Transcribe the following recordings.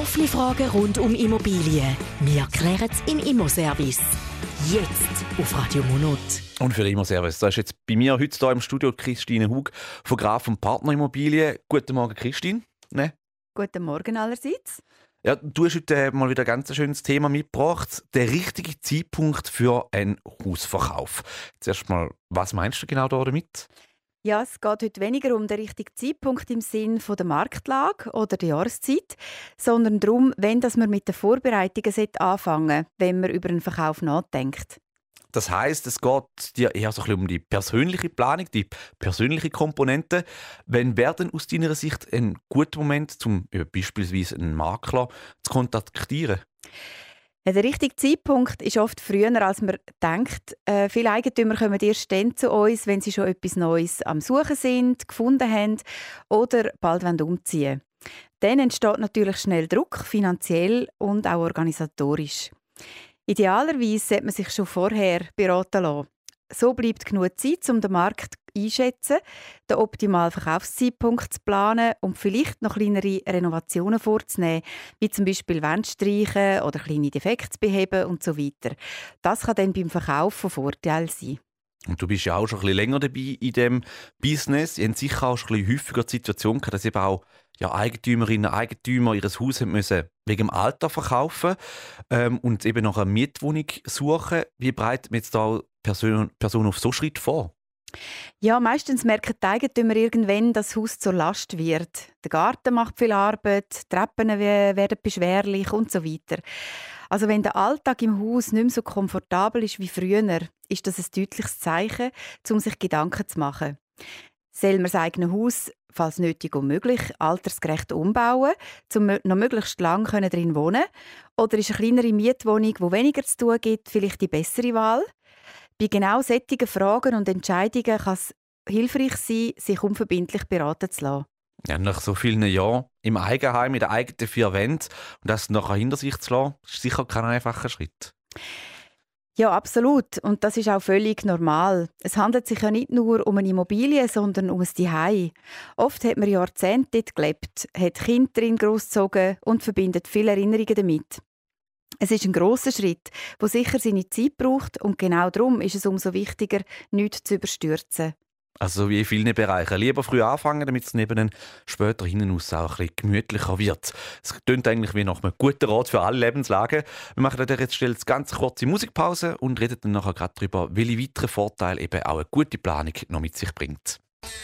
Offene Fragen rund um Immobilien. Wir klären es im Immoservice. Jetzt auf Radio Monot. Und für den Immoservice, da ist jetzt bei mir heute hier im Studio Christine Hug von Graf und Partner Immobilien. Guten Morgen, Christine. Ne? Guten Morgen allerseits. Ja, du hast heute mal wieder ein ganz schönes Thema mitgebracht. Der richtige Zeitpunkt für einen Hausverkauf. Zuerst mal, was meinst du genau damit? Ja, es geht heute weniger um den richtigen Zeitpunkt im Sinn von der Marktlage oder der Jahreszeit, sondern darum, wenn man mit den Vorbereitungen anfangen sollte, wenn man über einen Verkauf nachdenkt. Das heisst, es geht dir eher so ein bisschen um die persönliche Planung, die persönliche Komponente. Wann wäre denn aus deiner Sicht ein guter Moment, um beispielsweise einen Makler zu kontaktieren? Ja, der richtige Zeitpunkt ist oft früher, als man denkt. Viele Eigentümer kommen erst dann zu uns, wenn sie schon etwas Neues am Suchen sind, gefunden haben oder bald umziehen wollen. Dann entsteht natürlich schnell Druck, finanziell und auch organisatorisch. Idealerweise sollte man sich schon vorher beraten lassen. So bleibt genug Zeit, um den Markt einschätzen, den optimalen Verkaufszeitpunkt zu planen und vielleicht noch kleinere Renovationen vorzunehmen, wie zum Beispiel Wände streichen oder kleine Defekte zu beheben und so weiter. Das kann dann beim Verkauf von Vorteil sein. Und du bist ja auch schon ein bisschen länger dabei in diesem Business. Ihr habt sicher auch schon ein bisschen häufiger die Situation gehabt, dass eben auch Eigentümerinnen und Eigentümer ihr Haus haben müssen wegen dem Alter verkaufen und eben nach einer Mietwohnung suchen. Wie bereitet man jetzt da Person auf so Schritt vor? Ja, meistens merken die Eigentümer irgendwann, dass das Haus zur Last wird. Der Garten macht viel Arbeit, die Treppen werden beschwerlich und so weiter. Also wenn der Alltag im Haus nicht mehr so komfortabel ist wie früher, ist das ein deutliches Zeichen, um sich Gedanken zu machen. Soll man das eigene Haus, falls nötig und möglich, altersgerecht umbauen, um noch möglichst lange drin wohnen können? Oder ist eine kleinere Mietwohnung, die weniger zu tun gibt, vielleicht die bessere Wahl? Bei genau solchen Fragen und Entscheidungen kann es hilfreich sein, sich unverbindlich beraten zu lassen. Ja, nach so vielen Jahren im Eigenheim, in den eigenen vier Wänden und das nachher hinter sich zu lassen, ist sicher kein einfacher Schritt. Ja, absolut. Und das ist auch völlig normal. Es handelt sich ja nicht nur um eine Immobilie, sondern um ein Zuhause. Oft hat man Jahrzehnte dort gelebt, hat Kinder darin großgezogen und verbindet viele Erinnerungen damit. Es ist ein grosser Schritt, der sicher seine Zeit braucht und genau darum ist es umso wichtiger, nichts zu überstürzen. Also wie in vielen Bereichen. Lieber früh anfangen, damit es neben später hinten raus auch ein bisschen gemütlicher wird. Es klingt eigentlich wie nach einem guten Rat für alle Lebenslagen. Wir machen an dieser Stelle eine ganz kurze Musikpause und reden dann nachher gerade darüber, welche weiteren Vorteile eben auch eine gute Planung noch mit sich bringt.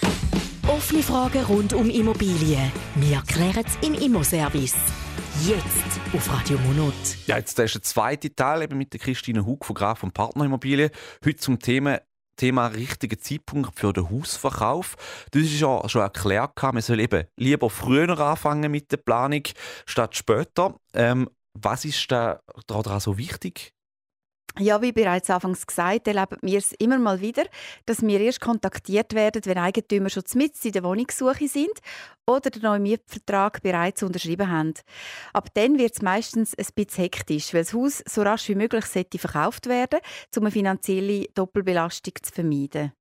Offene Fragen rund um Immobilien. Wir klären es im Immoservice. Jetzt auf Radio Monot. Ja, jetzt ist der zweite Teil eben mit der Christine Hug von Graf und Partner Immobilien. Heute zum Thema richtiger Zeitpunkt für den Hausverkauf. Das ist ja schon erklärt, man soll eben lieber früher anfangen mit der Planung statt später. Was ist da daran so wichtig? Ja, wie bereits anfangs gesagt, erleben wir es immer mal wieder, dass wir erst kontaktiert werden, wenn Eigentümer schon mitten in der Wohnungssuche sind oder den neuen Mietvertrag bereits unterschrieben haben. Ab dann wird es meistens ein bisschen hektisch, weil das Haus so rasch wie möglich verkauft werden sollte, um eine finanzielle Doppelbelastung zu vermeiden.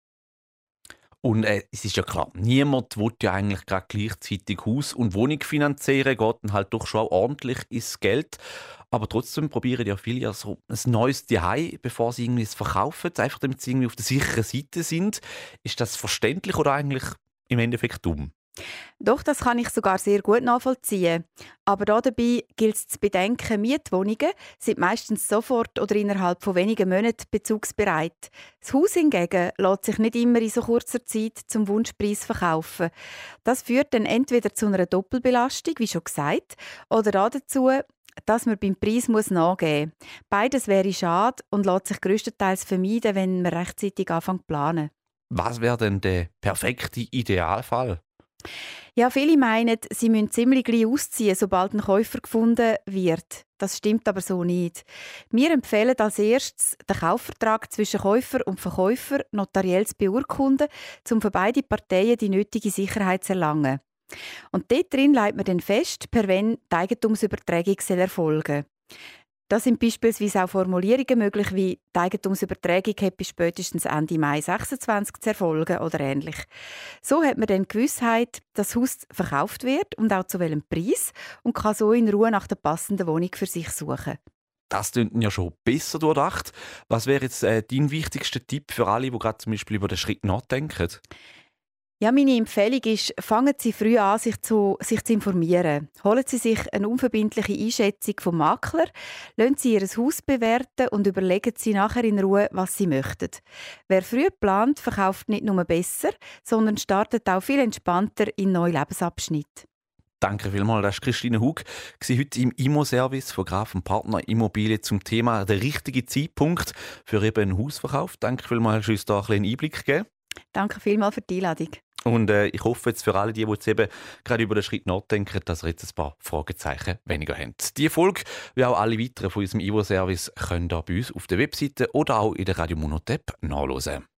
Und es ist ja klar, niemand will ja eigentlich gerade gleichzeitig Haus und Wohnung finanzieren, geht dann halt doch schon auch ordentlich ins Geld. Aber trotzdem probieren ja viele so ein neues Zuhause, bevor sie irgendwie es verkaufen, einfach damit sie irgendwie auf der sicheren Seite sind. Ist das verständlich oder eigentlich im Endeffekt dumm? Doch, das kann ich sogar sehr gut nachvollziehen. Aber dabei gilt es zu bedenken, Mietwohnungen sind meistens sofort oder innerhalb von wenigen Monaten bezugsbereit. Das Haus hingegen lässt sich nicht immer in so kurzer Zeit zum Wunschpreis verkaufen. Das führt dann entweder zu einer Doppelbelastung, wie schon gesagt, oder auch dazu, dass man beim Preis nachgeben muss. Beides wäre schade und lässt sich grösstenteils vermeiden, wenn man rechtzeitig anfängt zu planen. Was wäre denn der perfekte Idealfall? Ja, viele meinen, sie müssen ziemlich gleich ausziehen, sobald ein Käufer gefunden wird. Das stimmt aber so nicht. Wir empfehlen als erstes, den Kaufvertrag zwischen Käufer und Verkäufer notariell zu beurkunden, um für beide Parteien die nötige Sicherheit zu erlangen. Und dort drin legt man dann fest, per wann die Eigentumsübertragung erfolgen soll. Da sind beispielsweise auch Formulierungen möglich, wie die Eigentumsübertragung hat bis spätestens Ende Mai 26 zu erfolgen oder ähnlich. So hat man dann die Gewissheit, dass das Haus verkauft wird und auch zu welchem Preis und kann so in Ruhe nach der passenden Wohnung für sich suchen. Das klingt ja schon besser durchdacht. Was wäre jetzt dein wichtigster Tipp für alle, die gerade zum Beispiel über den Schritt nachdenken? Ja, meine Empfehlung ist, fangen Sie früh an, sich zu informieren. Holen Sie sich eine unverbindliche Einschätzung vom Makler, lassen Sie Ihr Haus bewerten und überlegen Sie nachher in Ruhe, was Sie möchten. Wer früh plant, verkauft nicht nur besser, sondern startet auch viel entspannter in neue Lebensabschnitte. Danke vielmals, das ist Christine Hug, heute im Immo-Service von Graf & Partner Immobilien zum Thema «Der richtige Zeitpunkt für eben einen Hausverkauf». Danke vielmals, dass du uns da einen kleinen Einblick gegeben. Danke vielmals für die Einladung. Und ich hoffe jetzt für alle, die jetzt eben gerade über den Schritt nachdenken, dass ihr jetzt ein paar Fragezeichen weniger habt. Die Folge, wie auch alle weiteren von unserem Immo-Service, könnt ihr bei uns auf der Webseite oder auch in der Radio Mono App nachhören.